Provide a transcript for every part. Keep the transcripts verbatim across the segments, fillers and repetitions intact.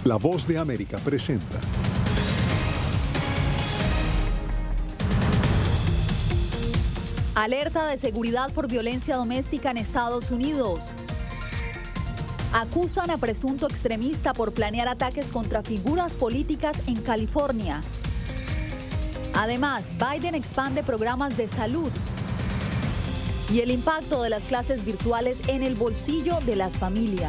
La Voz de América presenta. Alerta de seguridad por violencia doméstica en Estados Unidos. Acusan a presunto extremista por planear ataques contra figuras políticas en California. Además, Biden expande programas de salud. Y el impacto de las clases virtuales en el bolsillo de las familias.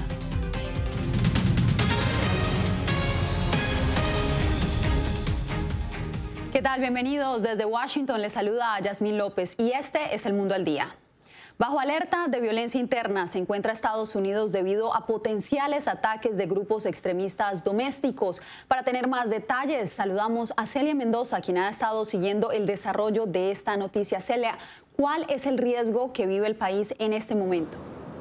¿Qué tal? Bienvenidos. Desde Washington les saluda a Yasmín López y este es El Mundo al Día. Bajo alerta de violencia interna se encuentra Estados Unidos debido a potenciales ataques de grupos extremistas domésticos. Para tener más detalles, saludamos a Celia Mendoza, quien ha estado siguiendo el desarrollo de esta noticia. Celia, ¿cuál es el riesgo que vive el país en este momento?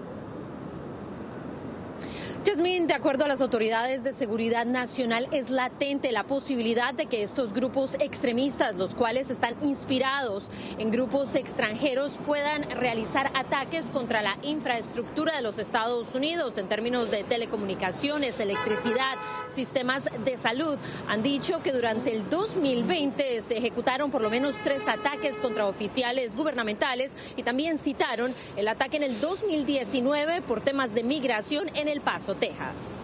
Yasmín, de acuerdo a las autoridades de seguridad nacional, es latente la posibilidad de que estos grupos extremistas, los cuales están inspirados en grupos extranjeros, puedan realizar ataques contra la infraestructura de los Estados Unidos en términos de telecomunicaciones, electricidad, sistemas de salud. Han dicho que durante el dos mil veinte se ejecutaron por lo menos tres ataques contra oficiales gubernamentales y también citaron el ataque en el dos mil diecinueve por temas de migración en El Paso, Texas.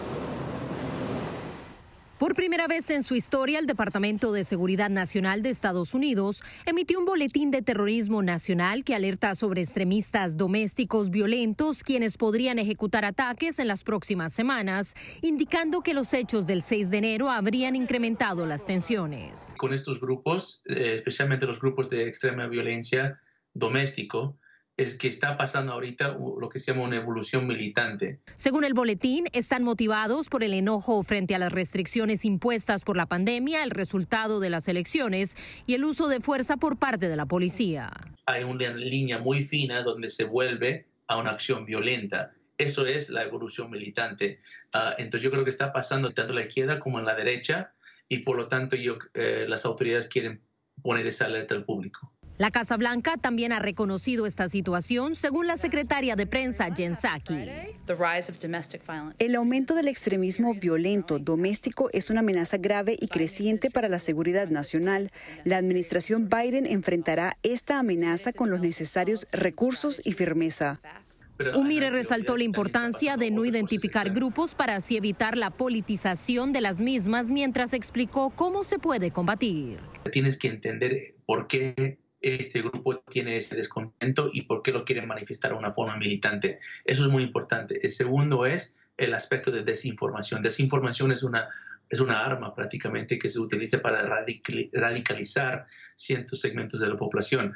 Por primera vez en su historia, el Departamento de Seguridad Nacional de Estados Unidos emitió un boletín de terrorismo nacional que alerta sobre extremistas domésticos violentos quienes podrían ejecutar ataques en las próximas semanas, indicando que los hechos del seis de enero habrían incrementado las tensiones. Con estos grupos, eh, especialmente los grupos de extrema violencia doméstico, es que está pasando ahorita lo que se llama una evolución militante. Según el boletín, están motivados por el enojo frente a las restricciones impuestas por la pandemia, el resultado de las elecciones y el uso de fuerza por parte de la policía. Hay una línea muy fina donde se vuelve a una acción violenta. Eso es la evolución militante. Uh, entonces yo creo que está pasando tanto en la izquierda como en la derecha y por lo tanto yo, eh, las autoridades quieren poner esa alerta al público. La Casa Blanca también ha reconocido esta situación, según la secretaria de prensa Jen Psaki. El aumento del extremismo violento doméstico es una amenaza grave y creciente para la seguridad nacional. La administración Biden enfrentará esta amenaza con los necesarios recursos y firmeza. Umire resaltó la importancia de no identificar grupos para así evitar la politización de las mismas, mientras explicó cómo se puede combatir. Tienes que entender por qué este grupo tiene ese descontento y por qué lo quieren manifestar de una forma militante. Eso es muy importante. El segundo es el aspecto de desinformación. Desinformación es una, es una arma prácticamente que se utiliza para radicalizar ciertos segmentos de la población.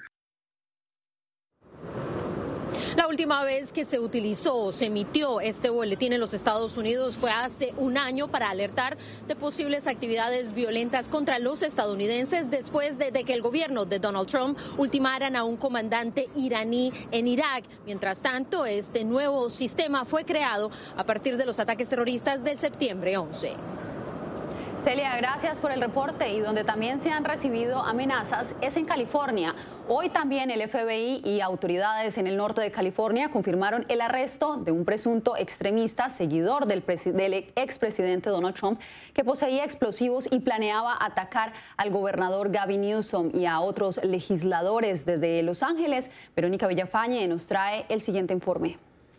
La última vez que se utilizó o se emitió este boletín en los Estados Unidos fue hace un año para alertar de posibles actividades violentas contra los estadounidenses después de, de que el gobierno de Donald Trump ultimaran a un comandante iraní en Irak. Mientras tanto, este nuevo sistema fue creado a partir de los ataques terroristas del septiembre once. Celia, gracias por el reporte. Y donde también se han recibido amenazas es en California. Hoy también el F B I y autoridades en el norte de California confirmaron el arresto de un presunto extremista, seguidor del, del expresidente Donald Trump, que poseía explosivos y planeaba atacar al gobernador Gavin Newsom y a otros legisladores. Desde Los Ángeles, Verónica Villafañe nos trae el siguiente informe.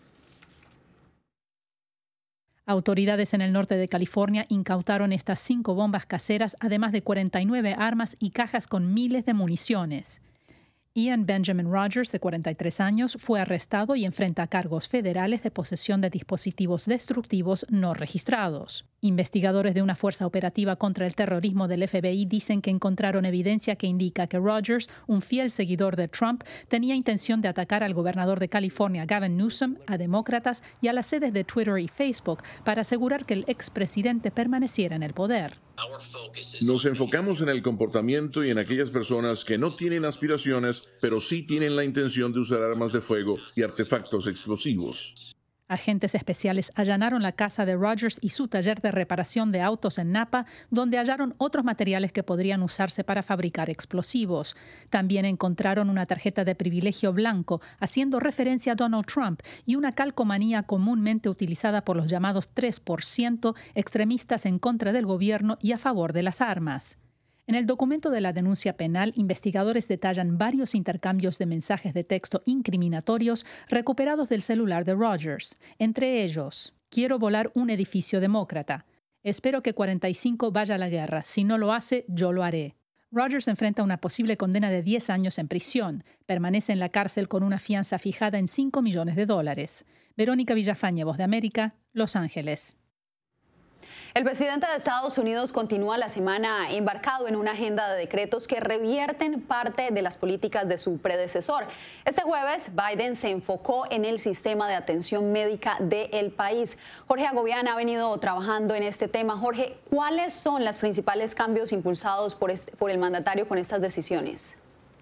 Autoridades en el norte de California incautaron estas cinco bombas caseras, además de cuarenta y nueve armas y cajas con miles de municiones. Ian Benjamin Rogers, de cuarenta y tres años, fue arrestado y enfrenta cargos federales de posesión de dispositivos destructivos no registrados. Investigadores de una fuerza operativa contra el terrorismo del F B I dicen que encontraron evidencia que indica que Rogers, un fiel seguidor de Trump, tenía intención de atacar al gobernador de California, Gavin Newsom, a demócratas y a las sedes de Twitter y Facebook para asegurar que el expresidente permaneciera en el poder. Nos enfocamos en el comportamiento y en aquellas personas que no tienen aspiraciones, pero sí tienen la intención de usar armas de fuego y artefactos explosivos. Agentes especiales allanaron la casa de Rogers y su taller de reparación de autos en Napa, donde hallaron otros materiales que podrían usarse para fabricar explosivos. También encontraron una tarjeta de privilegio blanco, haciendo referencia a Donald Trump, y una calcomanía comúnmente utilizada por los llamados tres por ciento extremistas en contra del gobierno y a favor de las armas. En el documento de la denuncia penal, investigadores detallan varios intercambios de mensajes de texto incriminatorios recuperados del celular de Rogers. Entre ellos, quiero volar un edificio demócrata. Espero que cuarenta y cinco vaya a la guerra. Si no lo hace, yo lo haré. Rogers enfrenta una posible condena de diez años en prisión. Permanece en la cárcel con una fianza fijada en cinco millones de dólares. Verónica Villafañe, Voz de América, Los Ángeles. El presidente de Estados Unidos continúa la semana embarcado en una agenda de decretos que revierten parte de las políticas de su predecesor. Este jueves, Biden se enfocó en el sistema de atención médica del país. Jorge Agobián ha venido trabajando en este tema. Jorge, ¿cuáles son los principales cambios impulsados por, este, por el mandatario con estas decisiones?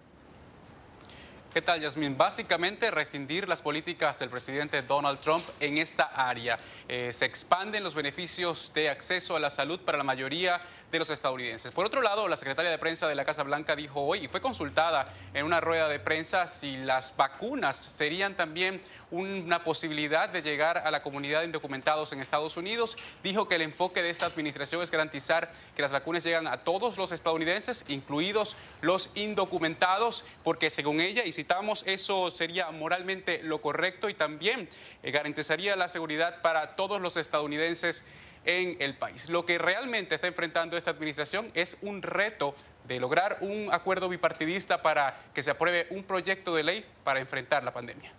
¿Qué tal, Yasmín? Básicamente rescindir las políticas del presidente Donald Trump en esta área. Eh, se expanden los beneficios de acceso a la salud para la mayoría de los estadounidenses. Por otro lado, la secretaria de prensa de la Casa Blanca dijo hoy, y fue consultada en una rueda de prensa, si las vacunas serían también una posibilidad de llegar a la comunidad de indocumentados en Estados Unidos. Dijo que el enfoque de esta administración es garantizar que las vacunas llegan a todos los estadounidenses, incluidos los indocumentados, porque según ella, y citamos, eso sería moralmente lo correcto y también eh, garantizaría la seguridad para todos los estadounidenses en el país. Lo que realmente está enfrentando esta administración es un reto de lograr un acuerdo bipartidista para que se apruebe un proyecto de ley para enfrentar la pandemia.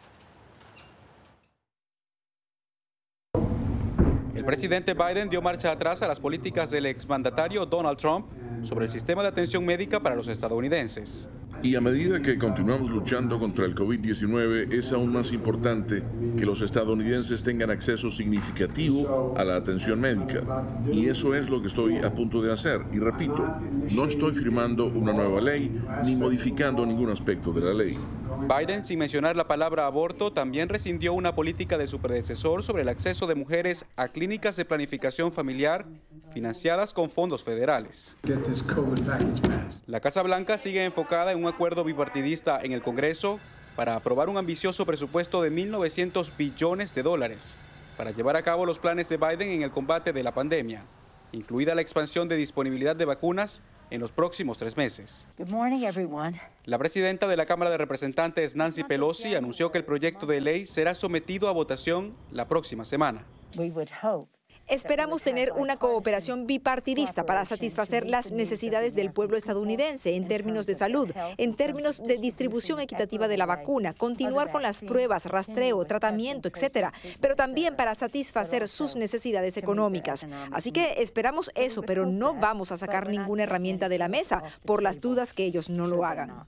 El presidente Biden dio marcha atrás a las políticas del exmandatario Donald Trump sobre el sistema de atención médica para los estadounidenses. Y a medida que continuamos luchando contra el COVID diecinueve, es aún más importante que los estadounidenses tengan acceso significativo a la atención médica. Y eso es lo que estoy a punto de hacer. Y repito, no estoy firmando una nueva ley ni modificando ningún aspecto de la ley. Biden, sin mencionar la palabra aborto, también rescindió una política de su predecesor sobre el acceso de mujeres a clínicas de planificación familiar financiadas con fondos federales. La Casa Blanca sigue enfocada en un acuerdo bipartidista en el Congreso para aprobar un ambicioso presupuesto de mil novecientos billones de dólares para llevar a cabo los planes de Biden en el combate de la pandemia, incluida la expansión de disponibilidad de vacunas en los próximos tres meses. Good morning, everyone. La presidenta de la Cámara de Representantes, Nancy Pelosi, anunció que el proyecto de ley será sometido a votación la próxima semana. We would hope Esperamos tener una cooperación bipartidista para satisfacer las necesidades del pueblo estadounidense en términos de salud, en términos de distribución equitativa de la vacuna, continuar con las pruebas, rastreo, tratamiento, etcétera, pero también para satisfacer sus necesidades económicas. Así que esperamos eso, pero no vamos a sacar ninguna herramienta de la mesa por las dudas que ellos no lo hagan.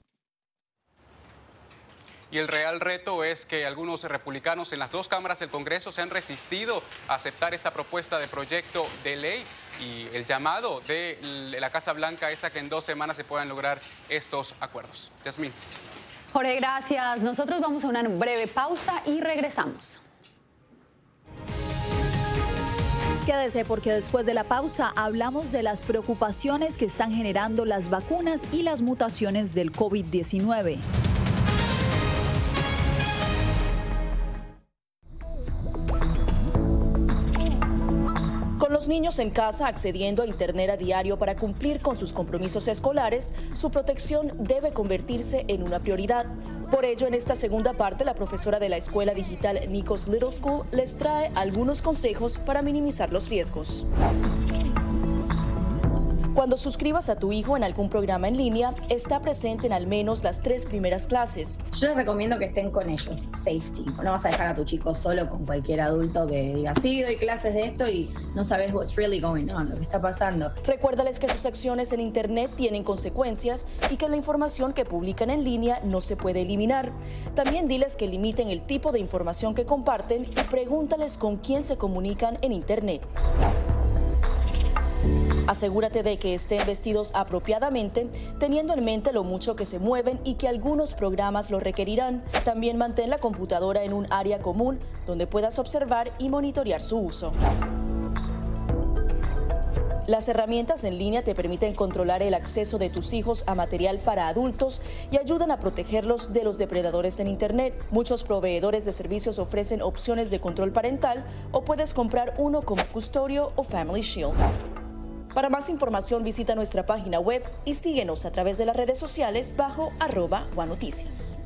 Y el real reto es que algunos republicanos en las dos cámaras del Congreso se han resistido a aceptar esta propuesta de proyecto de ley, y el llamado de la Casa Blanca es a que en dos semanas se puedan lograr estos acuerdos. Yasmín. Jorge, gracias. Nosotros vamos a una breve pausa y regresamos. Quédese porque después de la pausa hablamos de las preocupaciones que están generando las vacunas y las mutaciones del COVID diecinueve. Con los niños en casa accediendo a Internet a diario para cumplir con sus compromisos escolares, su protección debe convertirse en una prioridad. Por ello, en esta segunda parte, la profesora de la escuela digital Nikos Little School les trae algunos consejos para minimizar los riesgos. Cuando suscribas a tu hijo en algún programa en línea, está presente en al menos las tres primeras clases. Yo les recomiendo que estén con ellos, safety. No vas a dejar a tu chico solo con cualquier adulto que diga, sí, doy clases de esto y no sabes what's really going on, lo que está pasando. Recuérdales que sus acciones en Internet tienen consecuencias y que la información que publican en línea no se puede eliminar. También diles que limiten el tipo de información que comparten y pregúntales con quién se comunican en Internet. Asegúrate de que estén vestidos apropiadamente, teniendo en mente lo mucho que se mueven y que algunos programas lo requerirán. También mantén la computadora en un área común donde puedas observar y monitorear su uso. Las herramientas en línea te permiten controlar el acceso de tus hijos a material para adultos y ayudan a protegerlos de los depredadores en Internet. Muchos proveedores de servicios ofrecen opciones de control parental o puedes comprar uno como Custodio o Family Shield. Para más información visita nuestra página web y síguenos a través de las redes sociales bajo arroba guanoticias.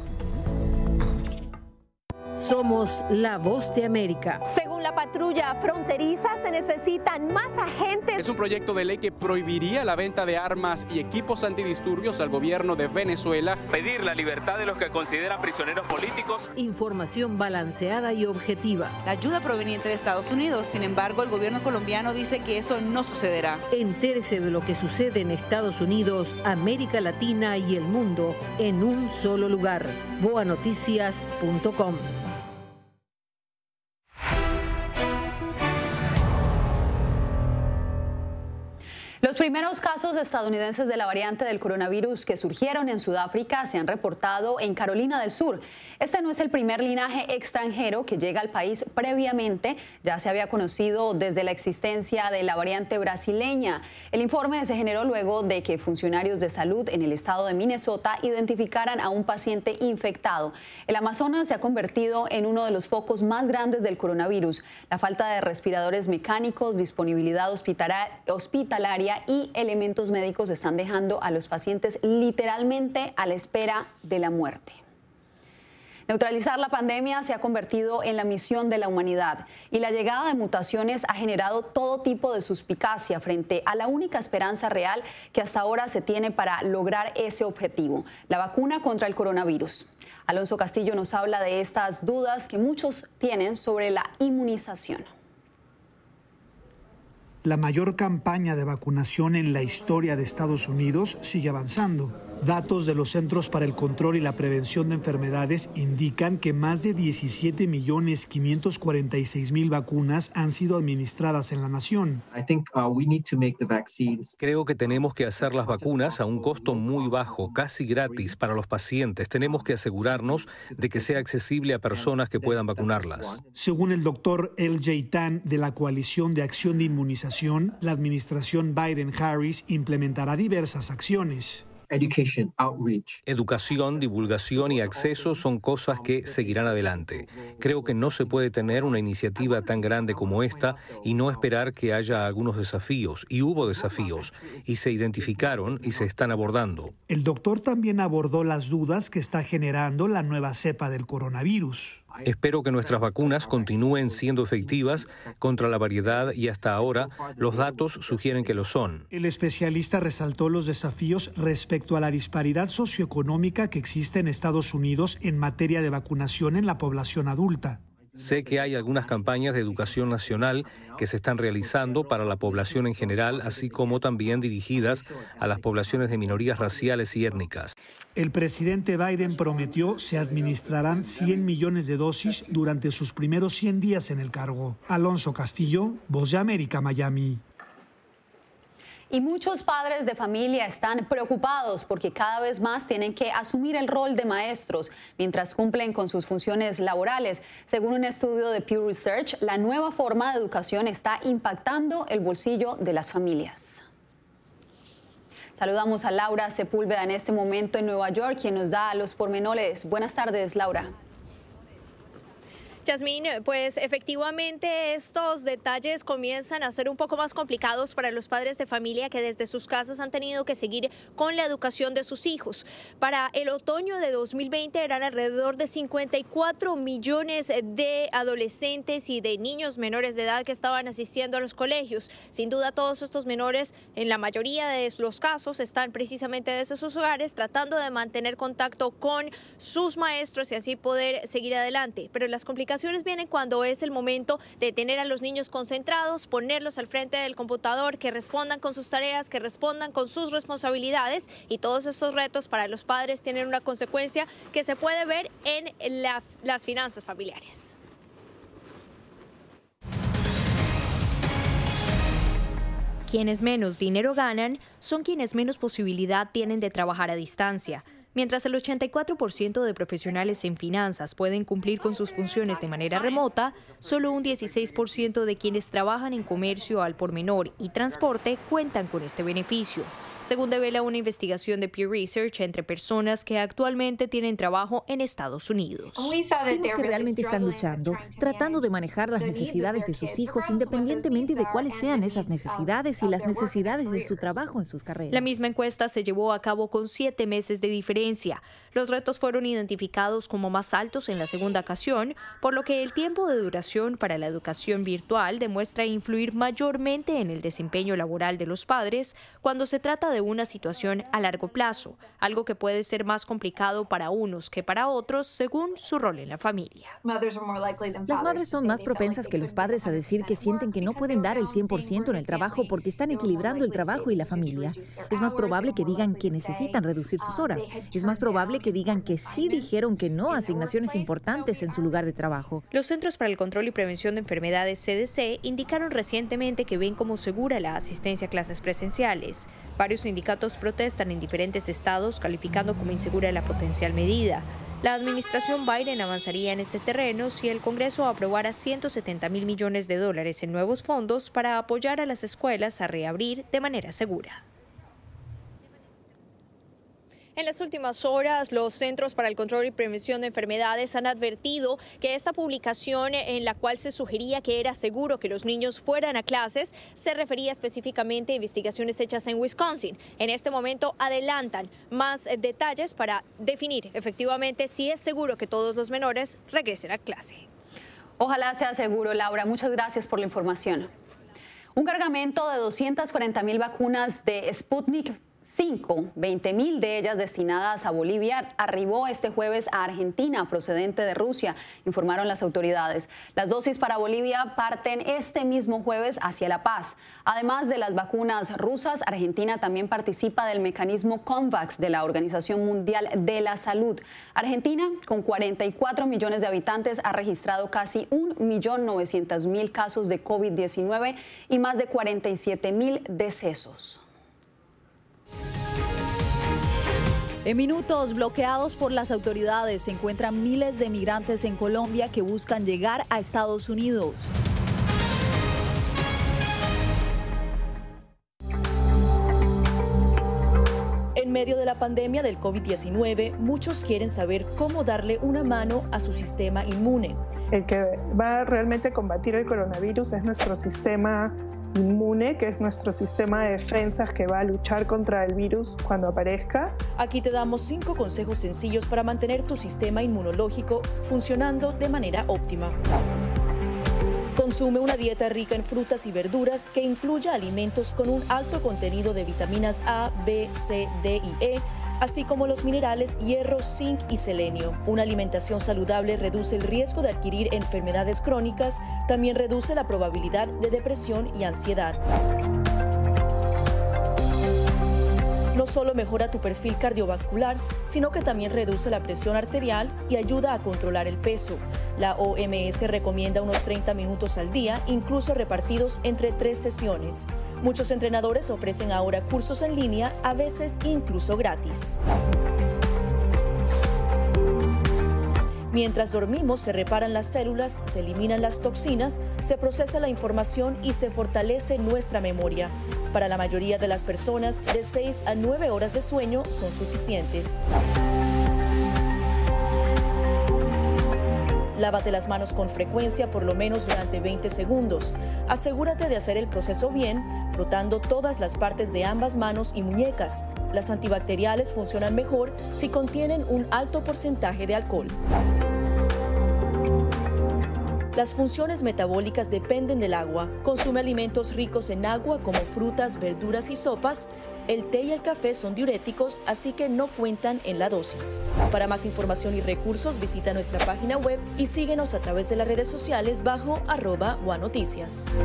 Somos la voz de América. Según la patrulla fronteriza, se necesitan más agentes. Es un proyecto de ley que prohibiría la venta de armas y equipos antidisturbios al gobierno de Venezuela. Pedir la libertad de los que consideran prisioneros políticos. Información balanceada y objetiva. La ayuda proveniente de Estados Unidos. Sin embargo, el gobierno colombiano dice que eso no sucederá. Entérese de lo que sucede en Estados Unidos, América Latina y el mundo en un solo lugar. boa noticias punto com. Los primeros casos estadounidenses de la variante del coronavirus que surgieron en Sudáfrica se han reportado en Carolina del Sur. Este no es el primer linaje extranjero que llega al país previamente. Ya se había conocido desde la existencia de la variante brasileña. El informe se generó luego de que funcionarios de salud en el estado de Minnesota identificaran a un paciente infectado. El Amazonas se ha convertido en uno de los focos más grandes del coronavirus. La falta de respiradores mecánicos, disponibilidad hospitalaria y elementos médicos están dejando a los pacientes literalmente a la espera de la muerte. Neutralizar la pandemia se ha convertido en la misión de la humanidad y la llegada de mutaciones ha generado todo tipo de suspicacia frente a la única esperanza real que hasta ahora se tiene para lograr ese objetivo, la vacuna contra el coronavirus. Alonso Castillo nos habla de estas dudas que muchos tienen sobre la inmunización. La mayor campaña de vacunación en la historia de Estados Unidos sigue avanzando. Datos de los Centros para el Control y la Prevención de Enfermedades indican que más de diecisiete millones quinientos cuarenta y seis mil vacunas han sido administradas en la nación. Creo que tenemos que hacer las vacunas a un costo muy bajo, casi gratis para los pacientes. Tenemos que asegurarnos de que sea accesible a personas que puedan vacunarlas. Según el doctor L J Tan de la Coalición de Acción de Inmunización, la administración Biden-Harris implementará diversas acciones. Education, outreach. Educación, divulgación y acceso son cosas que seguirán adelante. Creo que no se puede tener una iniciativa tan grande como esta y no esperar que haya algunos desafíos. Y hubo desafíos, y se identificaron y se están abordando. El doctor también abordó las dudas que está generando la nueva cepa del coronavirus. Espero que nuestras vacunas continúen siendo efectivas contra la variedad y hasta ahora los datos sugieren que lo son. El especialista resaltó los desafíos respecto a la disparidad socioeconómica que existe en Estados Unidos en materia de vacunación en la población adulta. Sé que hay algunas campañas de educación nacional que se están realizando para la población en general, así como también dirigidas a las poblaciones de minorías raciales y étnicas. El presidente Biden prometió se administrarán cien millones de dosis durante sus primeros cien días en el cargo. Alonso Castillo, Voz de América, Miami. Y muchos padres de familia están preocupados porque cada vez más tienen que asumir el rol de maestros mientras cumplen con sus funciones laborales. Según un estudio de Pew Research, la nueva forma de educación está impactando el bolsillo de las familias. Saludamos a Laura Sepúlveda en este momento en Nueva York, quien nos da los pormenores. Buenas tardes, Laura. Yasmín, pues efectivamente estos detalles comienzan a ser un poco más complicados para los padres de familia que desde sus casas han tenido que seguir con la educación de sus hijos. Para el otoño de dos mil veinte eran alrededor de cincuenta y cuatro millones de adolescentes y de niños menores de edad que estaban asistiendo a los colegios. Sin duda todos estos menores, en la mayoría de los casos, están precisamente desde sus hogares tratando de mantener contacto con sus maestros y así poder seguir adelante. Pero las complicaciones vienen cuando es el momento de tener a los niños concentrados, ponerlos al frente del computador, que respondan con sus tareas, que respondan con sus responsabilidades, y todos estos retos para los padres tienen una consecuencia que se puede ver en la, las finanzas familiares. Quienes menos dinero ganan son quienes menos posibilidad tienen de trabajar a distancia. Mientras el ochenta y cuatro por ciento de profesionales en finanzas pueden cumplir con sus funciones de manera remota, solo un dieciséis por ciento de quienes trabajan en comercio al por menor y transporte cuentan con este beneficio, según devela una investigación de Pew Research entre personas que actualmente tienen trabajo en Estados Unidos. Vimos que realmente están luchando, tratando de manejar las necesidades de sus hijos independientemente de cuáles sean esas necesidades y las necesidades de su trabajo en sus carreras. La misma encuesta se llevó a cabo con siete meses de diferencia. Los retos fueron identificados como más altos en la segunda ocasión, por lo que el tiempo de duración para la educación virtual demuestra influir mayormente en el desempeño laboral de los padres cuando se trata de una situación a largo plazo, algo que puede ser más complicado para unos que para otros según su rol en la familia. Las madres son más propensas que los padres a decir que sienten que no pueden dar el cien por ciento en el trabajo porque están equilibrando el trabajo y la familia. Es más probable que digan que necesitan reducir sus horas. Es más probable que digan que sí dijeron que no a asignaciones importantes en su lugar de trabajo. Los Centros para el Control y Prevención de Enfermedades, C D C, indicaron recientemente que ven como segura la asistencia a clases presenciales. Varios sindicatos protestan en diferentes estados, calificando como insegura la potencial medida. La administración Biden avanzaría en este terreno si el Congreso aprobara ciento setenta mil millones de dólares en nuevos fondos para apoyar a las escuelas a reabrir de manera segura. En las últimas horas, los Centros para el Control y Prevención de Enfermedades han advertido que esta publicación en la cual se sugería que era seguro que los niños fueran a clases se refería específicamente a investigaciones hechas en Wisconsin. En este momento adelantan más detalles para definir efectivamente si es seguro que todos los menores regresen a clase. Ojalá sea seguro, Laura. Muchas gracias por la información. Un cargamento de doscientas cuarenta mil vacunas de Sputnik cinco, veinte mil de ellas destinadas a Bolivia, arribó este jueves a Argentina, procedente de Rusia, informaron las autoridades. Las dosis para Bolivia parten este mismo jueves hacia La Paz. Además de las vacunas rusas, Argentina también participa del mecanismo COVAX de la Organización Mundial de la Salud. Argentina, con cuarenta y cuatro millones de habitantes, ha registrado casi un millón novecientos mil casos de COVID diecinueve y más de cuarenta y siete mil decesos. En minutos, bloqueados por las autoridades, se encuentran miles de migrantes en Colombia que buscan llegar a Estados Unidos. En medio de la pandemia del COVID diecinueve, muchos quieren saber cómo darle una mano a su sistema inmune. El que va realmente a combatir el coronavirus es nuestro sistema inmune, que es nuestro sistema de defensas que va a luchar contra el virus cuando aparezca. Aquí te damos cinco consejos sencillos para mantener tu sistema inmunológico funcionando de manera óptima. Consume una dieta rica en frutas y verduras que incluya alimentos con un alto contenido de vitaminas A, B, C, D y E, así como los minerales hierro, zinc y selenio. Una alimentación saludable reduce el riesgo de adquirir enfermedades crónicas, también reduce la probabilidad de depresión y ansiedad. No solo mejora tu perfil cardiovascular, sino que también reduce la presión arterial y ayuda a controlar el peso. La O M S recomienda unos treinta minutos al día, incluso repartidos entre tres sesiones. Muchos entrenadores ofrecen ahora cursos en línea, a veces incluso gratis. Mientras dormimos, se reparan las células, se eliminan las toxinas, se procesa la información y se fortalece nuestra memoria. Para la mayoría de las personas, de seis a nueve horas de sueño son suficientes. Lávate las manos con frecuencia, por lo menos durante veinte segundos. Asegúrate de hacer el proceso bien, frotando todas las partes de ambas manos y muñecas. Las antibacteriales funcionan mejor si contienen un alto porcentaje de alcohol. Las funciones metabólicas dependen del agua. Consume alimentos ricos en agua como frutas, verduras y sopas. El té y el café son diuréticos, así que no cuentan en la dosis. Para más información y recursos, visita nuestra página web y síguenos a través de las redes sociales bajo arroba Guanoticias.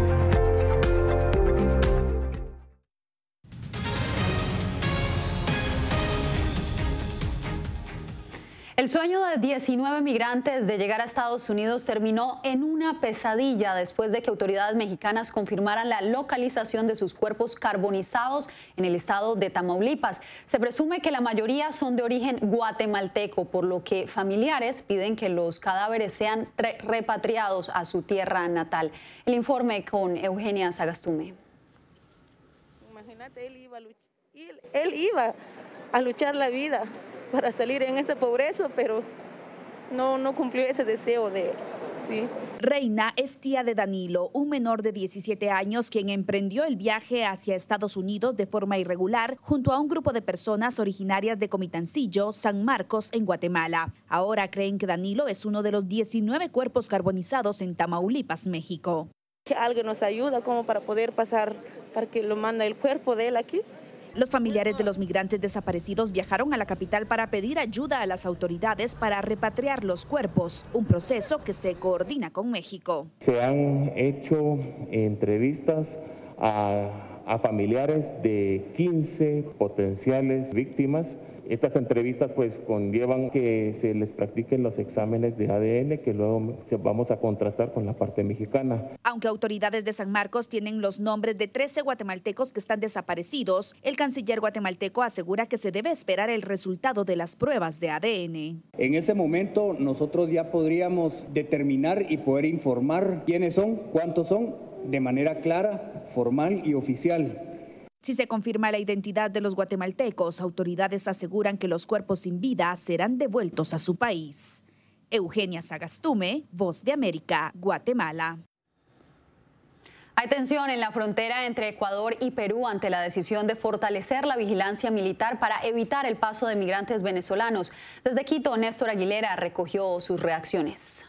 El sueño de diecinueve migrantes de llegar a Estados Unidos terminó en una pesadilla después de que autoridades mexicanas confirmaran la localización de sus cuerpos carbonizados en el estado de Tamaulipas. Se presume que la mayoría son de origen guatemalteco, por lo que familiares piden que los cadáveres sean repatriados a su tierra natal. El informe con Eugenia Sagastume. Imagínate, él iba a luchar, él iba a luchar la vida para salir en esa pobreza, pero no, no cumplió ese deseo de él. Sí. Reina es tía de Danilo, un menor de diecisiete años quien emprendió el viaje hacia Estados Unidos de forma irregular junto a un grupo de personas originarias de Comitancillo, San Marcos, en Guatemala. Ahora creen que Danilo es uno de los diecinueve cuerpos carbonizados en Tamaulipas, México. Que algo nos ayuda como para poder pasar, para que lo mande el cuerpo de él aquí. Los familiares de los migrantes desaparecidos viajaron a la capital para pedir ayuda a las autoridades para repatriar los cuerpos, un proceso que se coordina con México. Se han hecho entrevistas a, a familiares de quince potenciales víctimas. Estas entrevistas pues conllevan que se les practiquen los exámenes de A D N que luego vamos a contrastar con la parte mexicana. Aunque autoridades de San Marcos tienen los nombres de trece guatemaltecos que están desaparecidos, el canciller guatemalteco asegura que se debe esperar el resultado de las pruebas de A D N. En ese momento nosotros ya podríamos determinar y poder informar quiénes son, cuántos son, de manera clara, formal y oficial. Si se confirma la identidad de los guatemaltecos, autoridades aseguran que los cuerpos sin vida serán devueltos a su país. Eugenia Sagastume, Voz de América, Guatemala. Hay tensión en la frontera entre Ecuador y Perú ante la decisión de fortalecer la vigilancia militar para evitar el paso de migrantes venezolanos. Desde Quito, Néstor Aguilera recogió sus reacciones.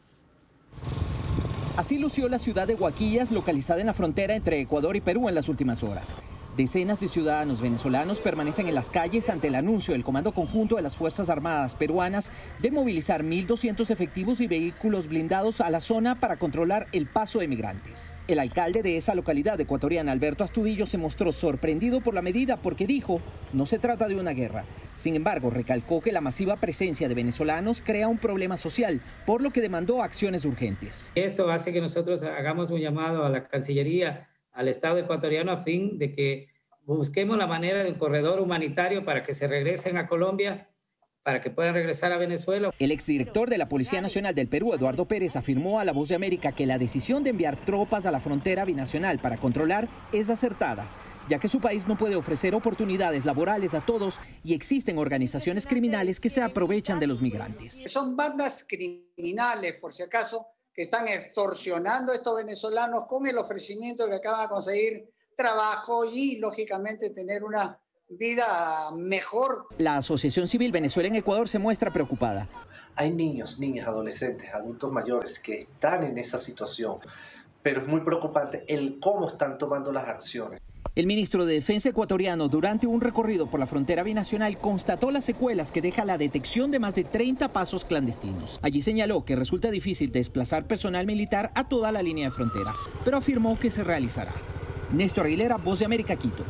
Así lució la ciudad de Huaquillas, localizada en la frontera entre Ecuador y Perú en las últimas horas. Decenas de ciudadanos venezolanos permanecen en las calles ante el anuncio del Comando Conjunto de las Fuerzas Armadas peruanas de movilizar mil doscientos efectivos y vehículos blindados a la zona para controlar el paso de migrantes. El alcalde de esa localidad ecuatoriana, Alberto Astudillo, se mostró sorprendido por la medida porque dijo no se trata de una guerra. Sin embargo, recalcó que la masiva presencia de venezolanos crea un problema social, por lo que demandó acciones urgentes. Esto hace que nosotros hagamos un llamado a la Cancillería, al Estado ecuatoriano, a fin de que busquemos la manera de un corredor humanitario para que se regresen a Colombia, para que puedan regresar a Venezuela. El exdirector de la Policía Nacional del Perú, Eduardo Pérez, afirmó a La Voz de América que la decisión de enviar tropas a la frontera binacional para controlar es acertada, ya que su país no puede ofrecer oportunidades laborales a todos y existen organizaciones criminales que se aprovechan de los migrantes. Son bandas criminales, por si acaso, que están extorsionando a estos venezolanos con el ofrecimiento de que acaban de conseguir trabajo y, lógicamente, tener una vida mejor. La Asociación Civil Venezuela en Ecuador se muestra preocupada. Hay niños, niñas, adolescentes, adultos mayores que están en esa situación, pero es muy preocupante el cómo están tomando las acciones. El ministro de Defensa ecuatoriano, durante un recorrido por la frontera binacional, constató las secuelas que deja la detección de más de treinta pasos clandestinos. Allí señaló que resulta difícil desplazar personal militar a toda la línea de frontera, pero afirmó que se realizará. Néstor Aguilera, Voz de América, Quito.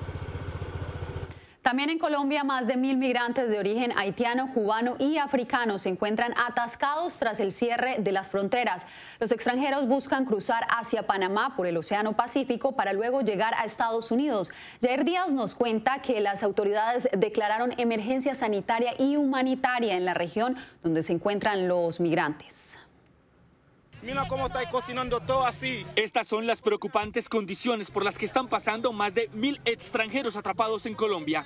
También en Colombia, más de mil migrantes de origen haitiano, cubano y africano se encuentran atascados tras el cierre de las fronteras. Los extranjeros buscan cruzar hacia Panamá por el Océano Pacífico para luego llegar a Estados Unidos. Jair Díaz nos cuenta que las autoridades declararon emergencia sanitaria y humanitaria en la región donde se encuentran los migrantes. Mira cómo está cocinando todo así. Estas son las preocupantes condiciones por las que están pasando más de mil extranjeros atrapados en Colombia.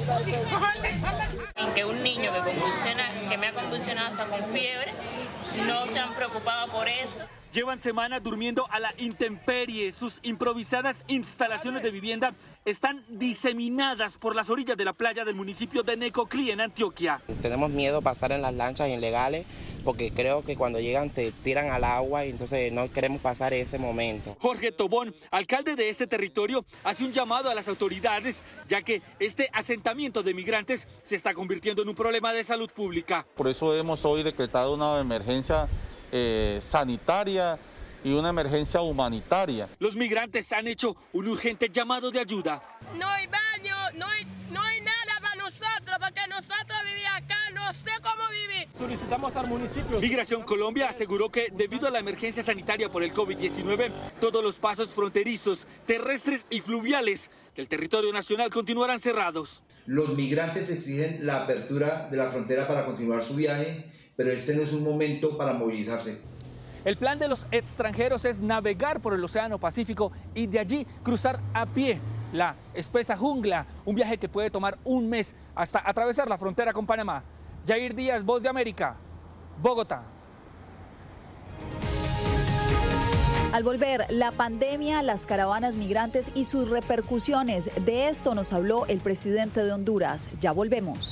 Aunque un niño que convulsiona, que me ha convulsionado hasta con fiebre, no se han preocupado por eso. Llevan semanas durmiendo a la intemperie. Sus improvisadas instalaciones de vivienda están diseminadas por las orillas de la playa del municipio de Necoclí, en Antioquia. Tenemos miedo pasar en las lanchas ilegales porque creo que cuando llegan te tiran al agua y entonces no queremos pasar ese momento. Jorge Tobón, alcalde de este territorio, hace un llamado a las autoridades, ya que este asentamiento de migrantes se está convirtiendo en un problema de salud pública. Por eso hemos hoy decretado una emergencia eh, sanitaria y una emergencia humanitaria. Los migrantes han hecho un urgente llamado de ayuda. No hay baño, no hay, no hay nada para nosotros, porque nosotros vivimos acá, no sé cómo vivir. Solicitamos al municipio. Migración Colombia aseguró que debido a la emergencia sanitaria por el COVID diecinueve, todos los pasos fronterizos, terrestres y fluviales del territorio nacional continuarán cerrados. Los migrantes exigen la apertura de la frontera para continuar su viaje, pero este no es un momento para movilizarse. El plan de los extranjeros es navegar por el Océano Pacífico y de allí cruzar a pie la espesa jungla, un viaje que puede tomar un mes hasta atravesar la frontera con Panamá. Jair Díaz, Voz de América, Bogotá. Al volver, la pandemia, las caravanas migrantes y sus repercusiones. De esto nos habló el presidente de Honduras. Ya volvemos.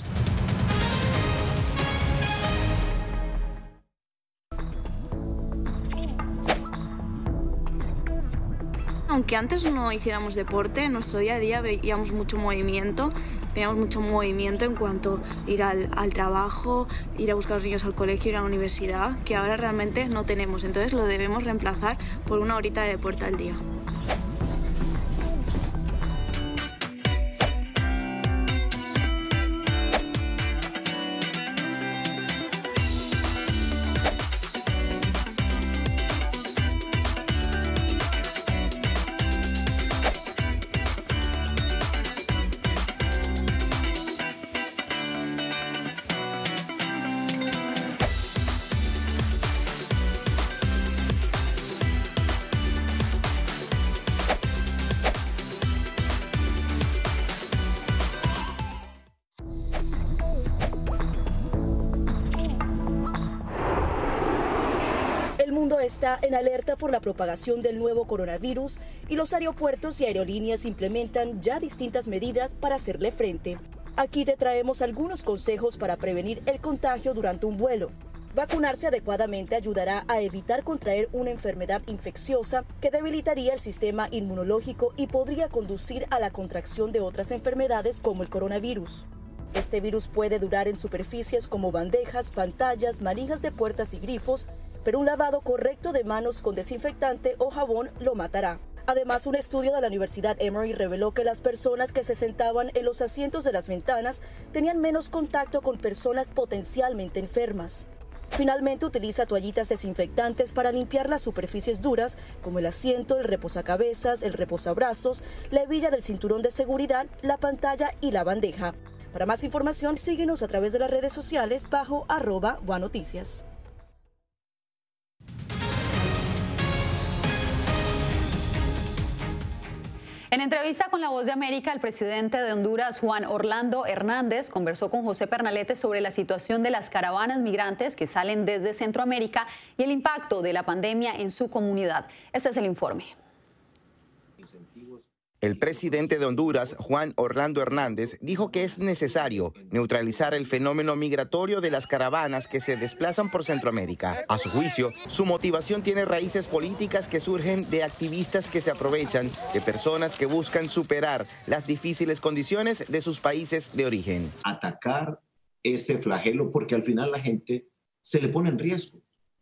Aunque antes no hiciéramos deporte, en nuestro día a día veíamos mucho movimiento, teníamos mucho movimiento en cuanto a ir al, al trabajo, ir a buscar a los niños al colegio, ir a la universidad, que ahora realmente no tenemos, entonces lo debemos reemplazar por una horita de deporte al día. Está en alerta por la propagación del nuevo coronavirus y los aeropuertos y aerolíneas implementan ya distintas medidas para hacerle frente. Aquí te traemos algunos consejos para prevenir el contagio durante un vuelo. Vacunarse adecuadamente ayudará a evitar contraer una enfermedad infecciosa que debilitaría el sistema inmunológico y podría conducir a la contracción de otras enfermedades como el coronavirus. Este virus puede durar en superficies como bandejas, pantallas, manijas de puertas y grifos, pero un lavado correcto de manos con desinfectante o jabón lo matará. Además, un estudio de la Universidad Emory reveló que las personas que se sentaban en los asientos de las ventanas tenían menos contacto con personas potencialmente enfermas. Finalmente, utiliza toallitas desinfectantes para limpiar las superficies duras, como el asiento, el reposacabezas, el reposabrazos, la hebilla del cinturón de seguridad, la pantalla y la bandeja. Para más información, síguenos a través de las redes sociales bajo arroba Buanoticias. En entrevista con La Voz de América, el presidente de Honduras, Juan Orlando Hernández, conversó con José Pernalete sobre la situación de las caravanas migrantes que salen desde Centroamérica y el impacto de la pandemia en su comunidad. Este es el informe. El presidente de Honduras, Juan Orlando Hernández, dijo que es necesario neutralizar el fenómeno migratorio de las caravanas que se desplazan por Centroamérica. A su juicio, su motivación tiene raíces políticas que surgen de activistas que se aprovechan de personas que buscan superar las difíciles condiciones de sus países de origen. Atacar ese flagelo porque al final la gente se le pone en riesgo.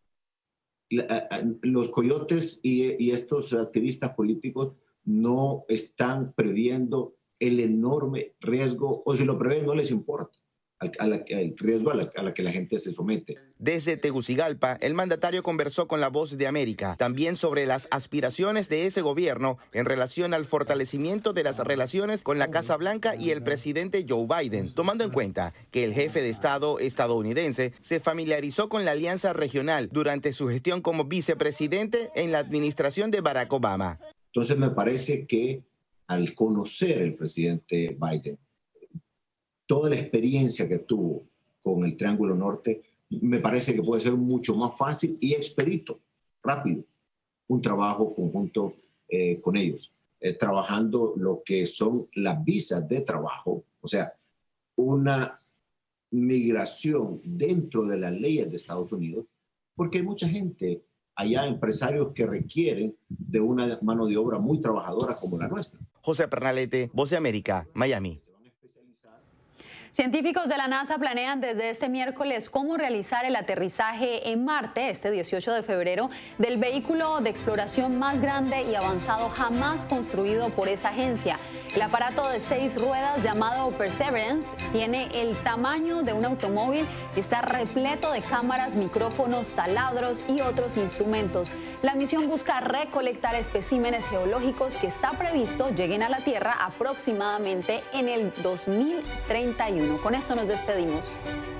Los coyotes y, y estos activistas políticos no están previendo el enorme riesgo, o si lo prevén no les importa a la, el riesgo a la, a la que la gente se somete. Desde Tegucigalpa, el mandatario conversó con La Voz de América también sobre las aspiraciones de ese gobierno en relación al fortalecimiento de las relaciones con la Casa Blanca y el presidente Joe Biden, tomando en cuenta que el jefe de Estado estadounidense se familiarizó con la alianza regional durante su gestión como vicepresidente en la administración de Barack Obama. Entonces me parece que al conocer el presidente Biden toda la experiencia que tuvo con el Triángulo Norte, me parece que puede ser mucho más fácil y expedito, rápido, un trabajo conjunto eh, con ellos, eh, trabajando lo que son las visas de trabajo, o sea, una migración dentro de las leyes de Estados Unidos, porque hay mucha gente allá, empresarios que requieren de una mano de obra muy trabajadora como la nuestra. José Pernalete, Voz de América, Miami. Científicos de la NASA planean desde este miércoles cómo realizar el aterrizaje en Marte, este dieciocho de febrero, del vehículo de exploración más grande y avanzado jamás construido por esa agencia. El aparato de seis ruedas llamado Perseverance tiene el tamaño de un automóvil y está repleto de cámaras, micrófonos, taladros y otros instrumentos. La misión busca recolectar especímenes geológicos que está previsto lleguen a la Tierra aproximadamente en el dos mil treinta y uno. Con esto nos despedimos.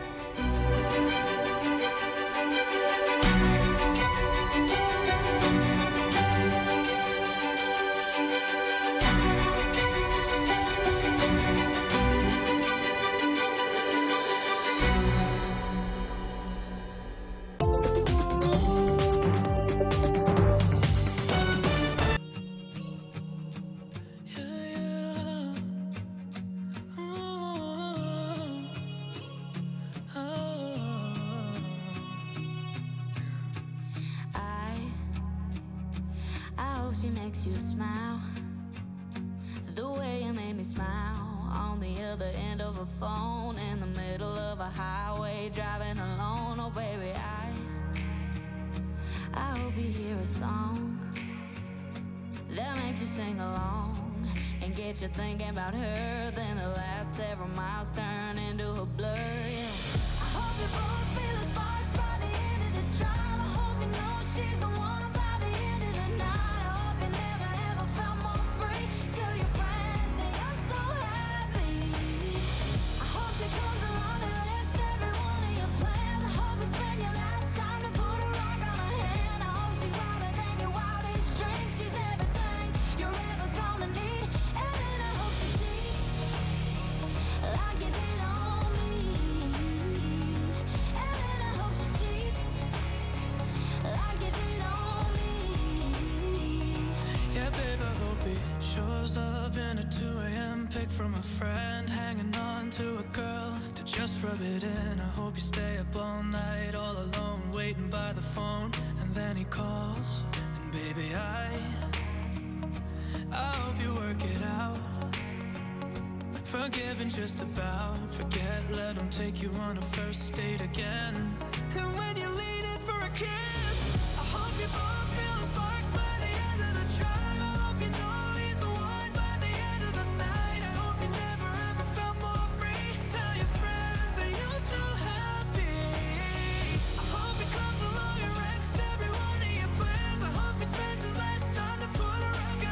She makes you smile the way you made me smile on the other end of a phone in the middle of a highway driving alone. Oh baby, I I hope you hear a song that makes you sing along and get you thinking about her. Then the last several miles turn into a blur. Yeah. I hope you both feel the sparks by the end of the drive. I hope you know she's the one. Shows up in a two a m pic from a friend, hanging on to a girl to just rub it in. I hope you stay up all night, all alone, waiting by the phone, and then he calls, and baby I, I hope you work it out. Forgiving just about, forget, let him take you on a first date again. And when you lean in for a kiss,